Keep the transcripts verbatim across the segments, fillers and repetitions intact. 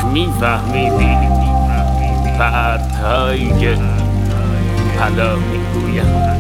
میفهمیدی پرتایی که حالا میگویم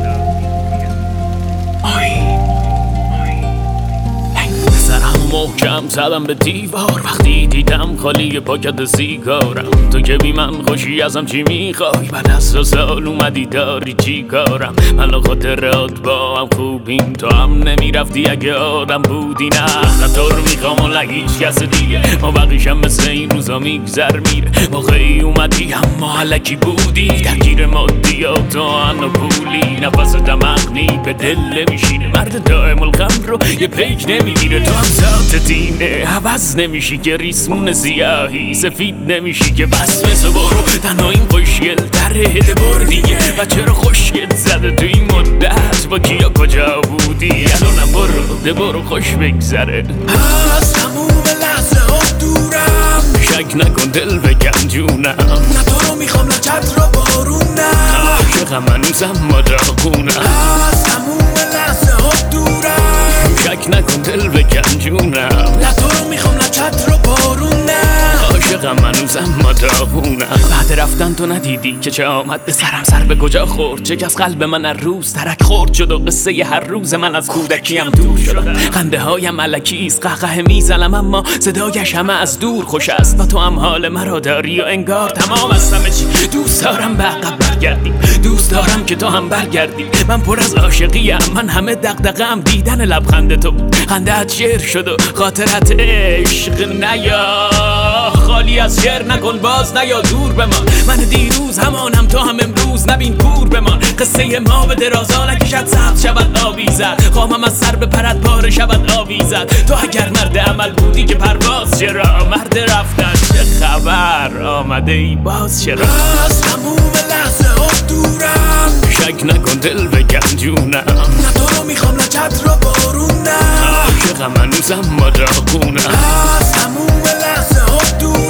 سرم محکم زدم به دیوار وقتی دیدم خالی پاکت سیگارم. تو که بی من خوشی ازم چی میخوای؟ بعد از دو سال اومدی داری چی کارم؟ من و خاطرات با هم خوبیم، تو هم نمیرفتی اگه آدم بودی. نه نه تو رو میخوام و نه هیچ کس دیگه، ما بقیشم مثل این روزا میگذر میره. موقعی اومدی اما علکی بودی، درگیر مادیات و ان و پولی. نفس دمغنی به دل نمیشینه، مرد دائم الغم رو یه پیک نمیگیره. تو هم ذات دینه عوض نمیشی که ریسمون زیاهی، سفید نمیشی که بس مثل برو. تنها این خوشگل تره ده بر دیگه، و چرا خوشگل زده تو این مدت؟ با کیا کجا بودی؟ الانم برو ده برو خوش بگذره. از تموم لحظه ها دورم، شک نکن دل بکن جونم. نه تو رو میخوام نه چتر و بارونم، عاشقم هنوزم ما داغونم. از تموم لحظه ها دورم، شک نکن دل بکن جونم. نه تو رو میخوام نه چتر و بارونم، عاشقم هنوزم ما داغونم. بعد رفتن تو ندیدی که چه آمد به سرم؟ سر به کجا خورد؟ چه از قلب من هر روز ترک خورد شد و قصه ی هر روز من از کودکیم دور شدم. خنده هایم الکیست قهقه میزنم اما صدایش همه از دور خوش است. و تو هم حال مرا داری و انگار تمام از همه چی. دوست دارم به عقب برگردی، دوست دارم که تو هم برگردی. من پر از عاشقیم، من همه دغدغه‌ام دیدن لبخند تو. خنده‌ات شعر شد و خاطرت عشق. نیا خالی از شعر نکن باز، نیا دور بمان. من دیروز همانم تو هم امروز، نبین کور بمان. قصه ما به درازا نکشد سبز شود آویزد، خواهم از سر به پرد پاره شود آویزد. تو اگر مرد عمل بودی که پرواز چرا؟ مرد رفتن چه خبر؟ آمده ای باز چرا؟ از تموم لحظه ها دورم، شک نکن دل بکن جونم. نه تو رو میخوام نه چتر و بارونم، عاشقم هنوزم ما داغونم. از تموم لحظه ها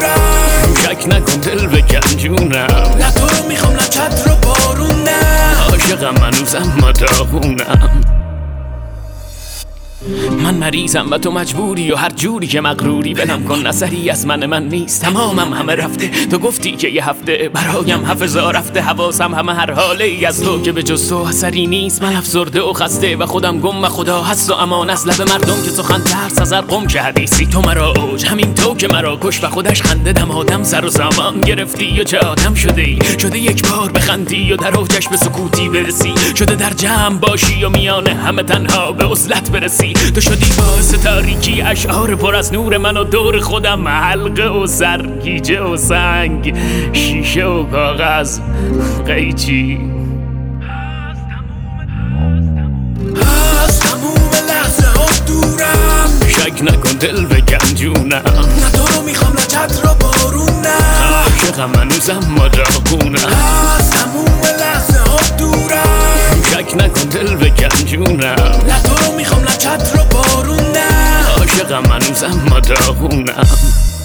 دورم، شک نکن دل بکن جونم. نه تو رو میخوام نه چتر و بارونم، عاشقم هنوزم ما داغونم. من مریضم و تو مجبوری و هر جوری که مغروری. بنم کن اثری از من من نیست، تمامم همه رفته. تو گفتی که یه هفته برایم حفظا رفته، حواسم همه هر حاله ای از تو که به جز تو اثری نیست. من افسرده و خسته و خودم گم و خدا هست و امان از لب مردم که سخن ترس از هر قم که حدیثی. تو مرا اوج همین تو که مرا کش و خودش خنده دم آدم سر و سامان گرفتی و چه آدم شده ای. شده یک بار بخندی و در اوجش به سکوتی برسی، شده در جمع باشی و میانه همه تنها به عزلت برسی. تو شدی باعث تاریکی اشعار پر از نور من و دور خودم حلقه و سرگیجه و سنگ، شیشه و کاغذ قیچی. از تموم لحظه ها دورم، شک نکن دل بکن جونم. نه تو رو میخوام نه چتر و بارونم، عاشقم هنوزم ما داغونم. از تموم لحظه ها دورم، شک نکن دل بکن جونم. نه تو رو میخوام نه چتر و بارونم، عاشقم هنوزم ما داغونم.